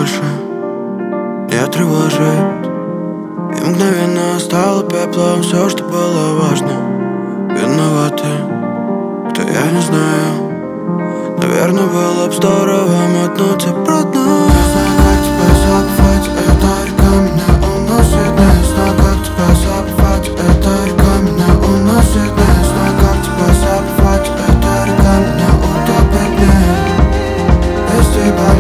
больше не тревожит. И мгновенно стало пеплом все, что было важно. Виноваты, кто, я не знаю. Наверное, было б здорово мотнуться обратно. Не знаю, как тебя забывать, эта река меня уносит. Не знаю, как тебя забывать, эта река меня уносит. Не знаю, как тебя забывать, эта река меня утопит. Без тебя,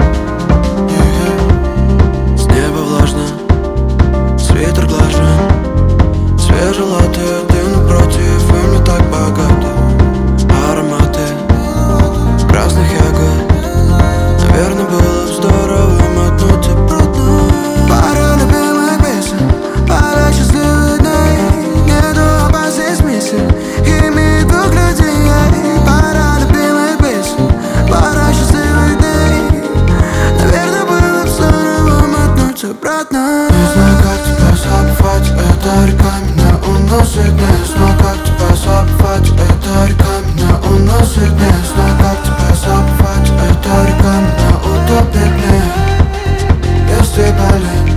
с неба влажно, свитер глажен, свежелатые, ты напротив, и мне так богато. Ароматы красных ягод, наверное, было бы здорово мотнуть обратно. Пара любимых песен, пара счастливых дней. Нету опасных смысл, ими двух людей. Пара любимых песен, пара счастливых дней. Наверное, было бы здорово мотнуть обратно. Не знаю, как тебя забывать, эта река меня уносит. Не знаю, как тебя забывать, эта река меня уносит. Не знаю, как тебя забывать, эта река меня утопит. Без тебя,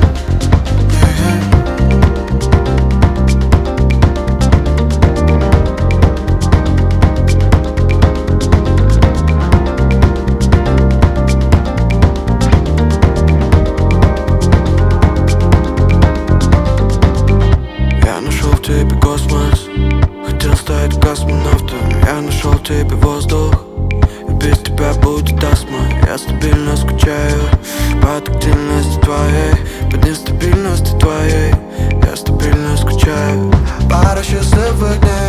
я нашел в тебе космос, хотел стать космонавтом. Я нашел в тебе воздух, и без тебя будет астма. Я стабильно скучаю по тактильности твоей, по нестабильности твоей. Я стабильно скучаю. Пара счастливых дней.